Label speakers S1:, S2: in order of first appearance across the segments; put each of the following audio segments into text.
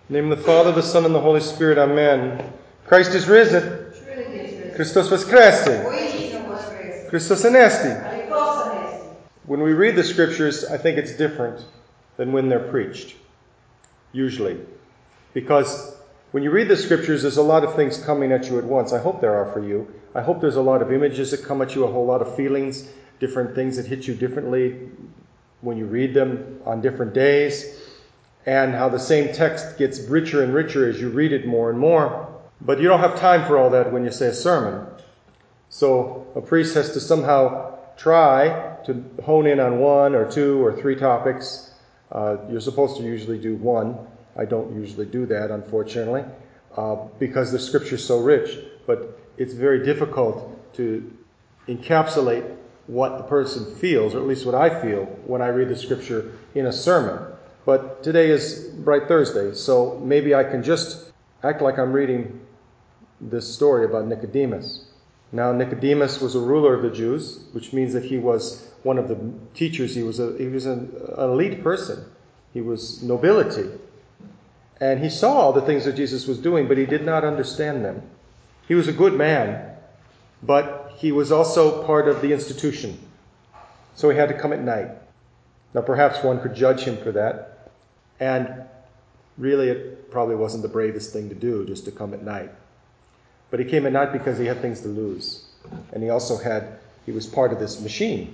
S1: In the name of the Father, the Son, and the Holy Spirit. Amen. Christ is risen. Christos Voskresce. Christos Anesti. When we read the Scriptures, I think it's different than when they're preached, usually. Because when you read the Scriptures, there's a lot of things coming at you at once. I hope there are for you. I hope there's a lot of images that come at you, a whole lot of feelings, different things that hit you differently when you read them on different days, and how the same text gets richer and richer as you read it more and more. But you don't have time for all that when you say a sermon. So a priest has to somehow try to hone in on one or two or three topics. You're supposed to usually do one. I don't usually do that, unfortunately, because the Scripture's so rich. But it's very difficult to encapsulate what the person feels, or at least what I feel, when I read the Scripture in a sermon. But today is Bright Thursday, so maybe I can just act like I'm reading this story about Nicodemus. Now, Nicodemus was a ruler of the Jews, which means that he was one of the teachers. He was an elite person. He was nobility. And he saw all the things that Jesus was doing, but he did not understand them. He was a good man, but he was also part of the institution. So he had to come at night. Now, perhaps one could judge him for that. And really, it probably wasn't the bravest thing to do, just to come at night. But he came at night because he had things to lose. And he was part of this machine.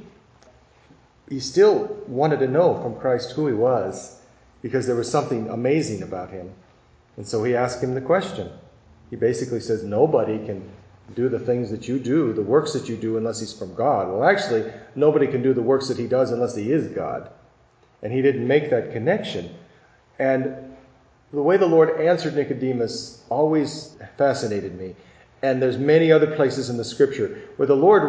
S1: He still wanted to know from Christ who he was, because there was something amazing about him. And so he asked him the question. He basically says, nobody can do the things that you do, the works that you do, unless he's from God. Well, actually, nobody can do the works that he does unless he is God. And he didn't make that connection. And the way the Lord answered Nicodemus always fascinated me. And there's many other places in the Scripture where the Lord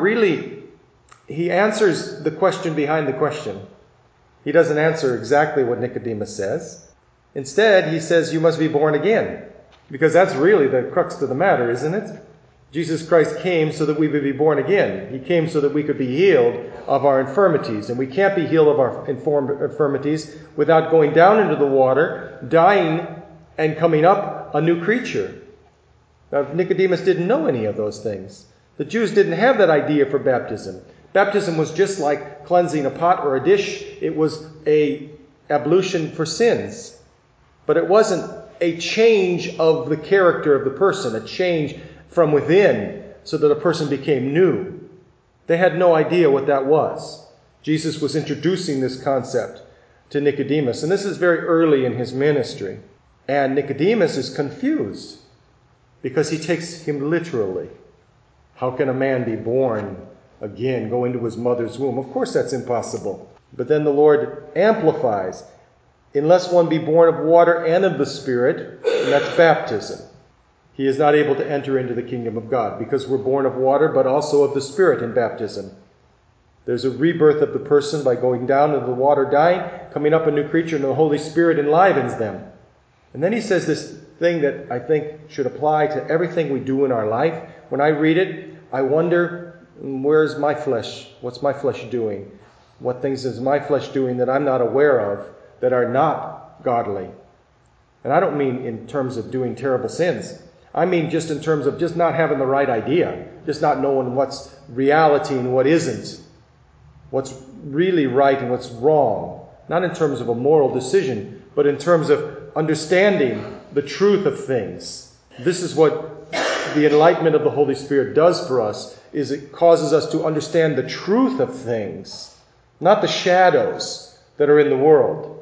S1: he answers the question behind the question. He doesn't answer exactly what Nicodemus says. Instead, he says, you must be born again. Because that's really the crux of the matter, isn't it? Jesus Christ came so that we would be born again. He came so that we could be healed of our infirmities. And we can't be healed of our infirmities without going down into the water, dying, and coming up a new creature. Now, Nicodemus didn't know any of those things. The Jews didn't have that idea for baptism. Baptism was just like cleansing a pot or a dish. It was a ablution for sins. But it wasn't a change of the character of the person, a change from within so that a person became new. They had no idea what that was. Jesus was introducing this concept to Nicodemus, and this is very early in his ministry. And Nicodemus is confused because he takes him literally. How can a man be born again, go into his mother's womb? Of course that's impossible. But then the Lord amplifies, unless one be born of water and of the Spirit, and that's baptism. He is not able to enter into the kingdom of God because we're born of water, but also of the Spirit in baptism. There's a rebirth of the person by going down into the water, dying, coming up a new creature, and the Holy Spirit enlivens them. And then he says this thing that I think should apply to everything we do in our life. When I read it, I wonder, where's my flesh? What's my flesh doing? What things is my flesh doing that I'm not aware of that are not godly? And I don't mean in terms of doing terrible sins. I mean just in terms of just not having the right idea, just not knowing what's reality and what isn't, what's really right and what's wrong. Not in terms of a moral decision, but in terms of understanding the truth of things. This is what the enlightenment of the Holy Spirit does for us, is it causes us to understand the truth of things, not the shadows that are in the world.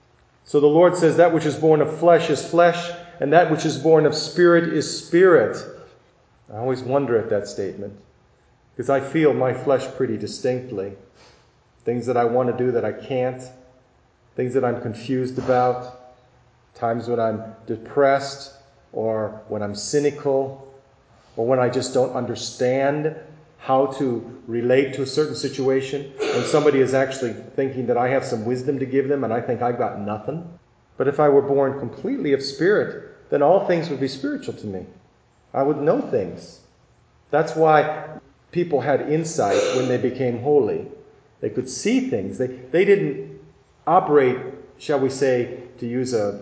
S1: So the Lord says that which is born of flesh is flesh, and that which is born of spirit is spirit. I always wonder at that statement, because I feel my flesh pretty distinctly. Things that I want to do that I can't, things that I'm confused about, times when I'm depressed, or when I'm cynical, or when I just don't understand how to relate to a certain situation, when somebody is actually thinking that I have some wisdom to give them and I think I've got nothing. But if I were born completely of Spirit, then all things would be spiritual to me. I would know things. That's why people had insight when they became holy. They could see things. They didn't operate, shall we say, to use a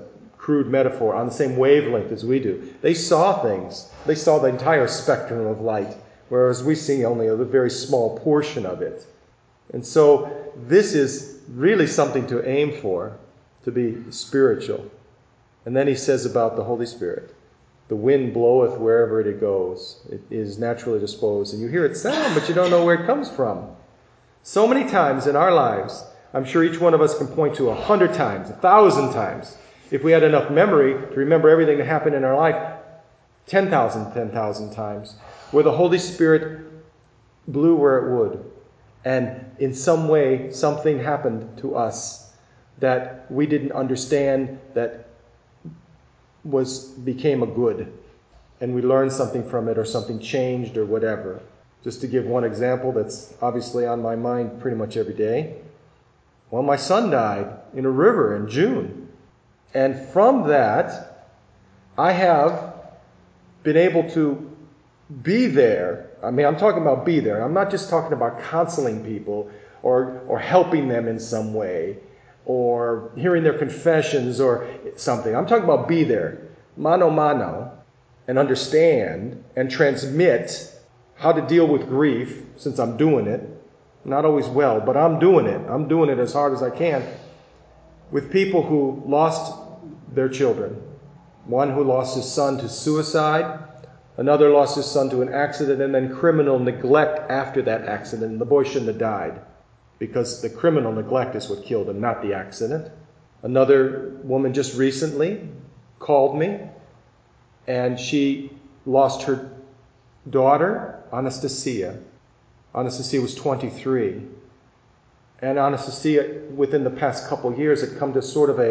S1: crude metaphor, on the same wavelength as we do. They saw things. They saw the entire spectrum of light, whereas we see only a very small portion of it. And so this is really something to aim for, to be spiritual. And then he says about the Holy Spirit, the wind bloweth wherever it goes. It is naturally disposed. And you hear it sound, but you don't know where it comes from. So many times in our lives, I'm sure each one of us can point to 100 times, 1,000 times. If we had enough memory to remember everything that happened in our life, 10,000 times, where the Holy Spirit blew where it would. And in some way, something happened to us that we didn't understand, that became a good. And we learned something from it, or something changed, or whatever. Just to give one example that's obviously on my mind pretty much every day. Well, my son died in a river in June. And from that, I have been able to be there. I mean, I'm talking about be there. I'm not just talking about counseling people or helping them in some way or hearing their confessions or something. I'm talking about be there, mano a mano, and understand and transmit how to deal with grief, since I'm doing it. Not always well, but I'm doing it. I'm doing it as hard as I can with people who lost their children. One who lost his son to suicide. Another lost his son to an accident, and then criminal neglect after that accident. And the boy shouldn't have died, because the criminal neglect is what killed him, not the accident. Another woman just recently called me, and she lost her daughter, Anastasia. Anastasia was 23. And Anastasia, within the past couple of years, had come to sort of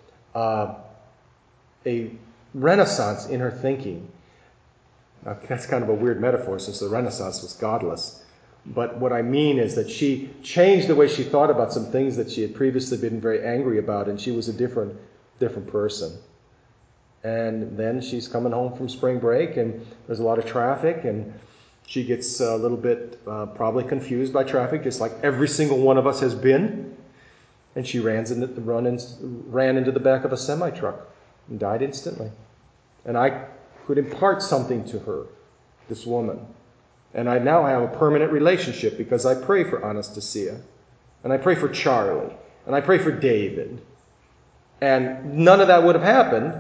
S1: a renaissance in her thinking. Now, that's kind of a weird metaphor, since the Renaissance was godless. But what I mean is that she changed the way she thought about some things that she had previously been very angry about, and she was a different person. And then she's coming home from spring break, and there's a lot of traffic, and she gets a little bit probably confused by traffic, just like every single one of us has been. And she ran into the back of a semi-truck and died instantly. And I could impart something to her, this woman. And I now have a permanent relationship because I pray for Anastasia. And I pray for Charlie. And I pray for David. And none of that would have happened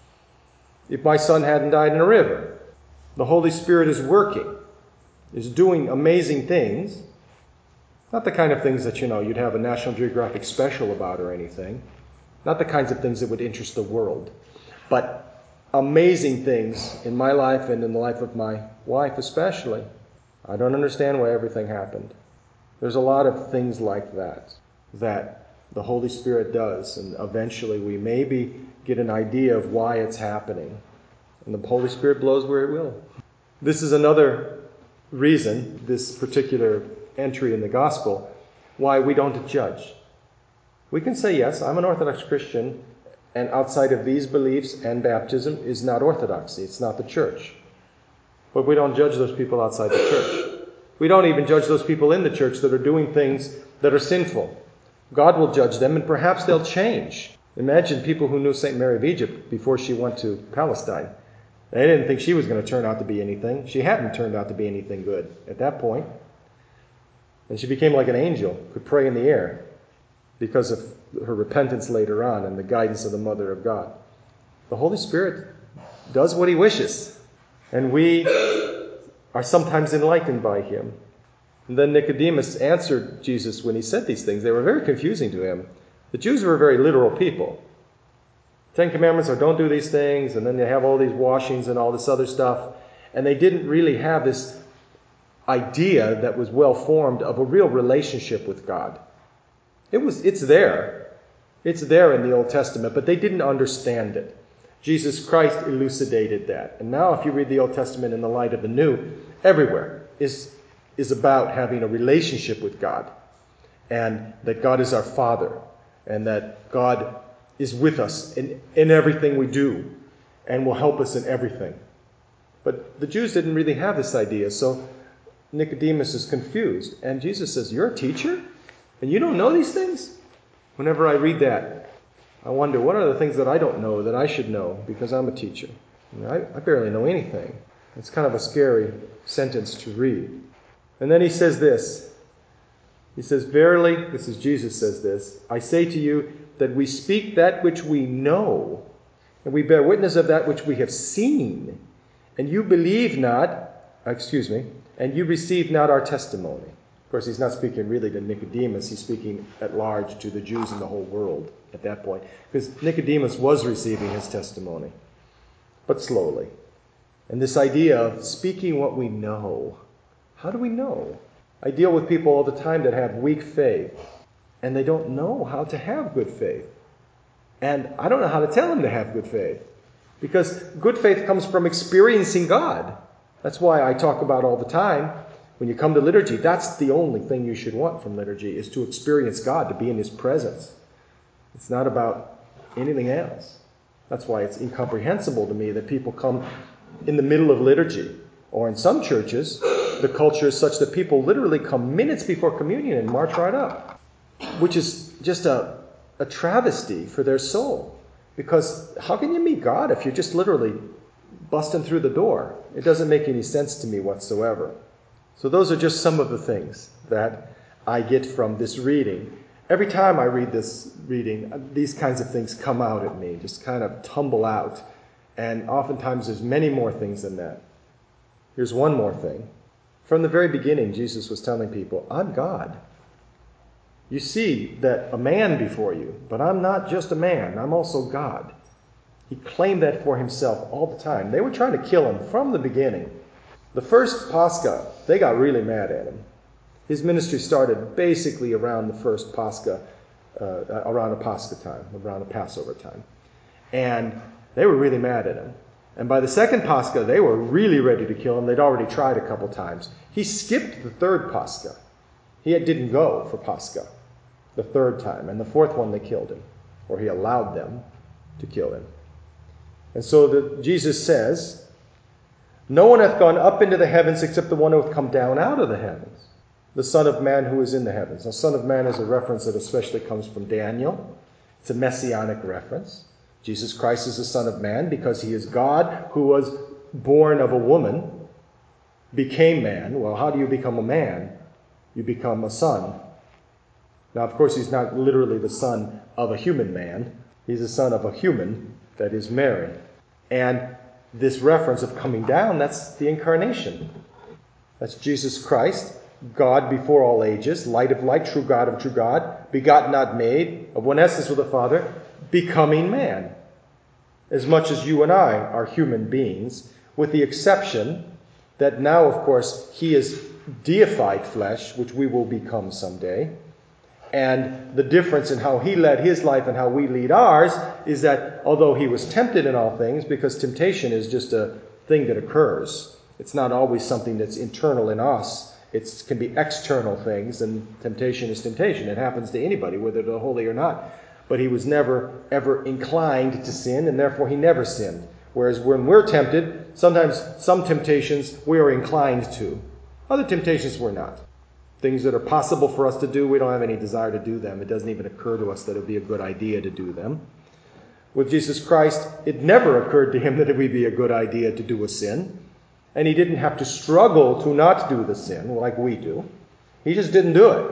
S1: if my son hadn't died in a river. The Holy Spirit is working, is doing amazing things. Not the kind of things that, you'd have a National Geographic special about or anything. Not the kinds of things that would interest the world. But amazing things in my life and in the life of my wife especially. I don't understand why everything happened. There's a lot of things like that the Holy Spirit does, and eventually we maybe get an idea of why it's happening. And the Holy Spirit blows where it will. This is another reason, this particular entry in the gospel, why we don't judge. We can say, yes, I'm an Orthodox Christian, and outside of these beliefs and baptism is not orthodoxy. It's not the church. But we don't judge those people outside the church. We don't even judge those people in the church that are doing things that are sinful. God will judge them, and perhaps they'll change. Imagine people who knew St. Mary of Egypt before she went to Palestine. They didn't think she was going to turn out to be anything. She hadn't turned out to be anything good at that point. And she became like an angel, could pray in the air because of her repentance later on and the guidance of the Mother of God. The Holy Spirit does what he wishes, and we are sometimes enlightened by him. And then Nicodemus answered Jesus when he said these things. They were very confusing to him. The Jews were very literal people. 10 Commandments are don't do these things, and then they have all these washings and all this other stuff. And they didn't really have this idea that was well formed of a real relationship with God. It's there. It's there in the Old Testament, but they didn't understand it. Jesus Christ elucidated that. And now if you read the Old Testament in the light of the New, everywhere is about having a relationship with God. And that God is our Father. And that God is with us in everything we do. And will help us in everything. But the Jews didn't really have this idea. So Nicodemus is confused. And Jesus says, you're a teacher? And you don't know these things? Whenever I read that, I wonder, what are the things that I don't know that I should know because I'm a teacher? I barely know anything. It's kind of a scary sentence to read. And then he says this. He says, verily, this is Jesus says this, I say to you that we speak that which we know, and we bear witness of that which we have seen, and you believe not, and you receive not our testimony. Of course, he's not speaking really to Nicodemus. He's speaking at large to the Jews in the whole world at that point, because Nicodemus was receiving his testimony, but slowly. And this idea of speaking what we know. How do we know? I deal with people all the time that have weak faith, and they don't know how to have good faith. And I don't know how to tell them to have good faith, because good faith comes from experiencing God. That's why I talk about all the time, when you come to liturgy, that's the only thing you should want from liturgy, is to experience God, to be in His presence. It's not about anything else. That's why it's incomprehensible to me that people come in the middle of liturgy. Or in some churches, the culture is such that people literally come minutes before communion and march right up, which is just a travesty for their soul. Because how can you meet God if you're just literally busting through the door? It doesn't make any sense to me whatsoever. So those are just some of the things that I get from this reading. Every time I read this reading, these kinds of things come out at me, just kind of tumble out. And oftentimes there's many more things than that. Here's one more thing. From the very beginning, Jesus was telling people, I'm God. You see that a man before you, but I'm not just a man, I'm also God. He claimed that for himself all the time. They were trying to kill him from the beginning. The first Pascha, they got really mad at him. His ministry started basically around the first Pascha, around a Pascha time, around a Passover time. And they were really mad at him. And by the second Pascha, they were really ready to kill him. They'd already tried a couple times. He skipped the third Pascha. He didn't go for Pascha the third time. And the fourth one, they killed him. Or he allowed them to kill him. And so Jesus says, no one hath gone up into the heavens except the one who hath come down out of the heavens, the Son of Man who is in the heavens. Now, Son of Man is a reference that especially comes from Daniel. It's a messianic reference. Jesus Christ is the Son of Man because he is God who was born of a woman, became man. Well, how do you become a man? You become a son. Now, of course, he's not literally the son of a human man. He's the son of a human, that is Mary. And this reference of coming down, that's the incarnation. That's Jesus Christ, God before all ages, light of light, true God of true God, begotten not made, of one essence with the Father, becoming man. As much as you and I are human beings, with the exception that now, of course, he is deified flesh, which we will become someday. And the difference in how he led his life and how we lead ours is that although he was tempted in all things, because temptation is just a thing that occurs. It's not always something that's internal in us. It can be external things, and temptation is temptation. It happens to anybody, whether they're holy or not. But he was never, ever inclined to sin, and therefore he never sinned. Whereas when we're tempted, sometimes some temptations we are inclined to. Other temptations we're not. Things that are possible for us to do, we don't have any desire to do them. It doesn't even occur to us that it would be a good idea to do them. With Jesus Christ, it never occurred to him that it would be a good idea to do a sin. And he didn't have to struggle to not do the sin like we do. He just didn't do it.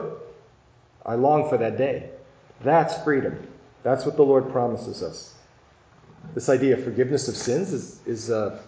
S1: I long for that day. That's freedom. That's what the Lord promises us. This idea of forgiveness of sins is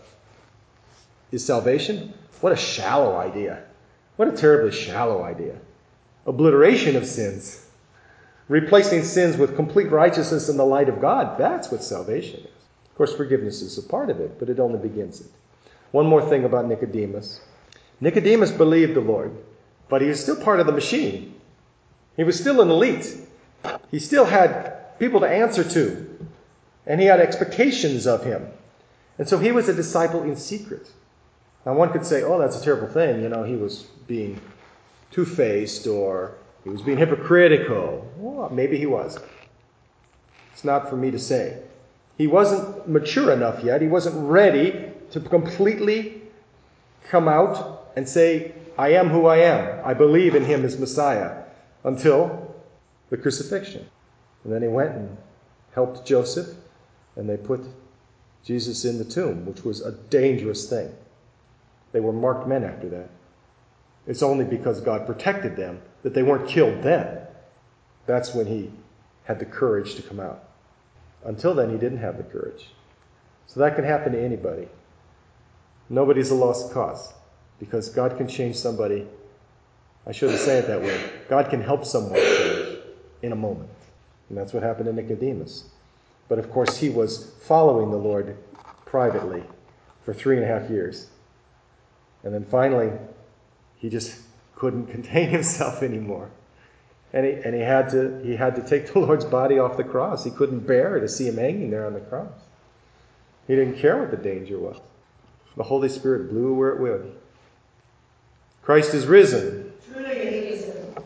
S1: salvation. What a shallow idea. What a terribly shallow idea. Obliteration of sins. Replacing sins with complete righteousness in the light of God. That's what salvation is. Of course, forgiveness is a part of it, but it only begins it. One more thing about Nicodemus. Nicodemus believed the Lord, but he was still part of the machine. He was still an elite. He still had people to answer to. And he had expectations of him. And so he was a disciple in secret. Now one could say, oh, that's a terrible thing. He was being two-faced or he was being hypocritical. Well, maybe he was. It's not for me to say. He wasn't mature enough yet. He wasn't ready to completely come out and say, I am who I am. I believe in him as Messiah until the crucifixion. And then he went and helped Joseph, and they put Jesus in the tomb, which was a dangerous thing. They were marked men after that. It's only because God protected them that they weren't killed then. That's when he had the courage to come out. Until then, he didn't have the courage. So that can happen to anybody. Nobody's a lost cause, because God can change somebody. I shouldn't say it that way. God can help someone change in a moment. And that's what happened to Nicodemus. But of course, he was following the Lord privately for 3.5 years. And then finally, he just couldn't contain himself anymore. And he had to take the Lord's body off the cross. He couldn't bear to see him hanging there on the cross. He didn't care what the danger was. The Holy Spirit blew where it would. Christ is risen.